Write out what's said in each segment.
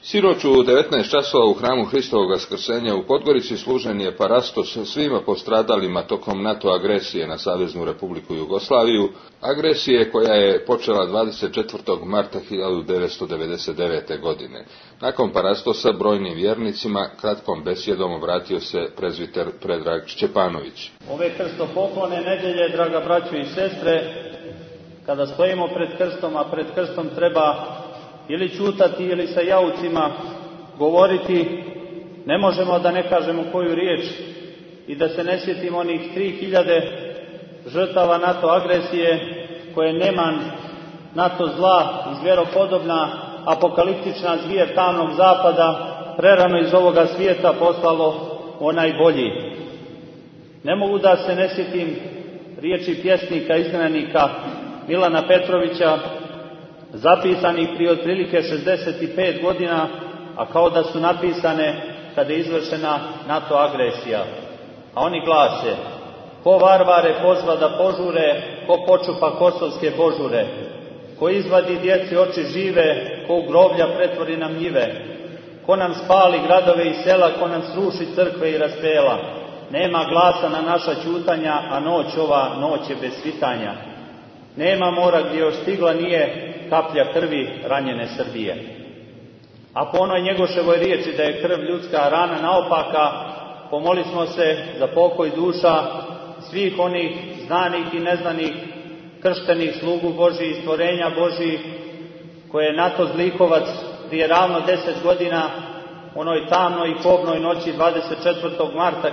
Sinoć u 19 časova u hramu Hristovog Vaskrsenja u Podgorici služen je parastos svima postradalima tokom NATO agresije na Saveznu Republiku Jugoslaviju, agresije koja je počela 24. marta 1999. godine. Nakon parastosa brojnim vjernicima kratkom besjedom obratio se prezviter Predrag Šćepanović. Ove krstopoklone nedelje, draga braćo i sestre, kada stojimo pred krstom, a pred krstom treba ili ćutati ili sa jaucima govoriti, ne možemo da ne kažemo koju riječ i da se ne sjetimo onih 3000 žrtava NATO agresije koje neman NATO zla i zvjeropodobna apokaliptična zvijer tamnog zapada prerano iz ovoga svijeta poslalo onaj bolji. Ne mogu da se ne sjetim riječi pjesnika, izgnanika Milana Petrovića, zapisanih prije otprilike 65 godina, a kao da su napisane kada je izvršena NATO agresija. A oni glase: ko varvare pozva da požure, ko počupa kosovske božure, ko izvadi djeci oči žive, ko u groblja pretvori nam njive, ko nam spali gradove i sela, ko nam sruši crkve i raspela. Nema glasa na naša ćutanja, a noć ova noć je bez svitanja. Nema mora gdje još stigla nije kaplja krvi ranjene Srbije. A po onoj Njegoševoj riječi da je krv ljudska rana naopaka, pomolimo se za pokoj duša svih onih znanih i neznanih krštenih slugu Božih i stvorenja Božih, koje je NATO zlikovac prije ravno 10 godina, onoj tamnoj i kobnoj noći 24. marta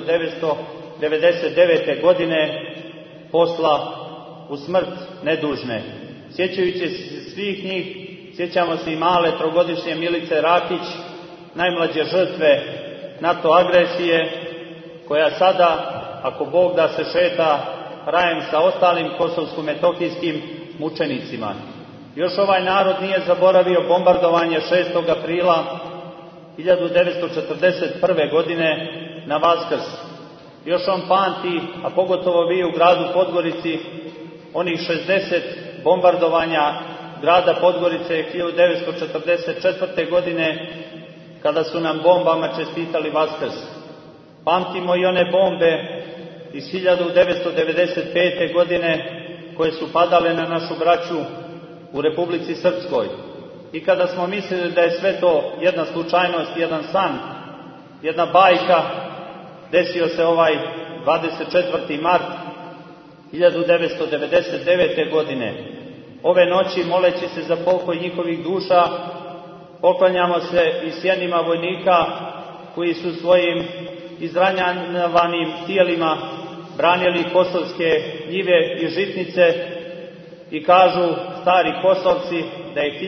1999. godine posla u smrt nedužne. Sjećajući se svih njih, sjećamo se i male trogodišnje Milice Rakić, najmlađe žrtve NATO agresije, koja sada, ako Bog da, se šeta rajem sa ostalim kosovsko-metohijskim mučenicima. Još ovaj narod nije zaboravio bombardovanje 6. aprila 1941. godine na Vaskrs. Još on pamti, a pogotovo vi u gradu Podgorici, onih 60 bombardovanja grada Podgorice 1944. godine, kada su nam bombama čestitali Vaskrs. Pamtimo i one bombe iz 1995. godine koje su padale na našu braću u Republici Srpskoj. I kada smo mislili da je sve to jedna slučajnost, jedan san, jedna bajka, desio se ovaj 24. mart 1999. godine. Ove noći, moleći se za pokoj njihovih duša, poklanjamo se i sjenima vojnika koji su svojim izranjavanim tijelima branili kosovske njive i žitnice, i kažu stari Kosovci da je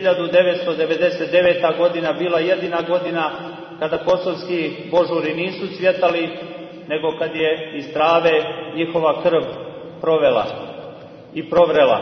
1999. godina bila jedina godina kada kosovski božuri nisu cvjetali, nego kad je iz trave njihova krv provela i provrela.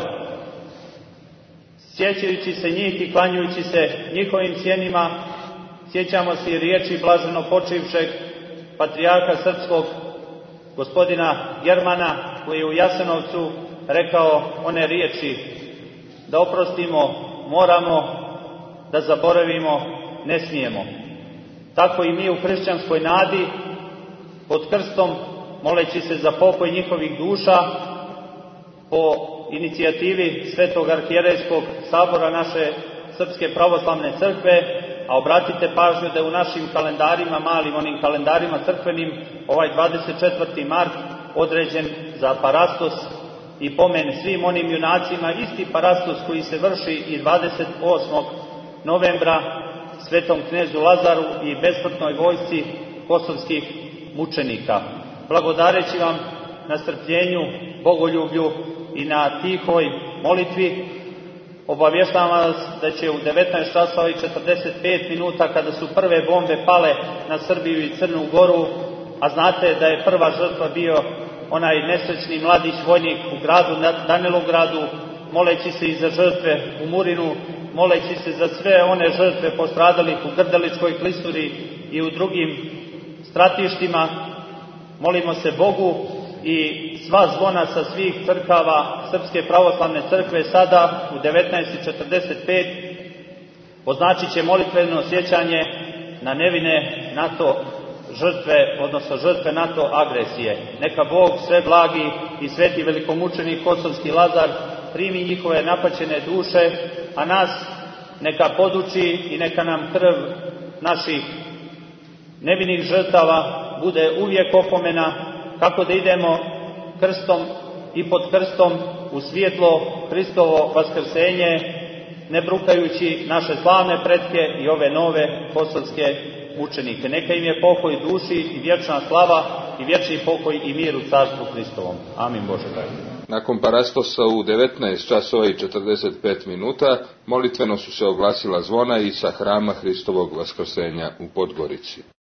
Sjećajući se njih i klanjujući se njihovim sjenima, sjećamo se i riječi blaženo počivšeg patrijarha srpskog, gospodina Germana, koji je u Jasenovcu rekao one riječi: da oprostimo moramo, da zaboravimo ne smijemo. Tako i mi u hrišćanskoj nadi, pod krstom, moleći se za pokoj njihovih duša, po inicijativi Svetog arhijerejskog sabora naše Srpske pravoslavne crkve, a obratite pažnju da je u našim kalendarima, malim onim kalendarima crkvenim, ovaj 24. mart određen za parastos i pomen svim onim junacima, isti parastos koji se vrši i 28. novembra svetom knezu Lazaru i besmrtnoj vojsci kosovskih mučenika. Blagodareći vam na strpljenju, bogoljublju i na tihoj molitvi, obavještavam vas da će u 19 časova i 45 minuta, kada su prve bombe pale na Srbiju i Crnu Goru, a znate da je prva žrtva bio onaj nesrećni mladić vojnik u gradu Danilogradu, moleći se i za žrtve u Murinu, moleći se za sve one žrtve postradalih u Grdeličkoj klisuri i u drugim stratištima, molimo se Bogu i sva zvona sa svih crkava Srpske pravoslavne crkve sada u 19:45 označit će molitveno sjećanje na nevine NATO žrtve, odnosno žrtve NATO agresije. Neka Bog sve blagi i sveti velikomučenik Kosovski Lazar primi njihove napaćene duše, a nas neka poduči i neka nam krv naših nevinih žrtava bude uvijek opomena kako da idemo krstom i pod krstom u svjetlo Hristovo vaskrsenje, ne brukajući naše slavne pretke i ove nove kosovske mučenike. Neka im je pokoj duši i vječna slava i vječni pokoj i mir u Carstvu Hristovom. Amin Bože dragi. Nakon parastosa u 19 časova i 45 minuta molitveno su se oglasila zvona i sa hrama Hristovog vaskrsenja u Podgorici.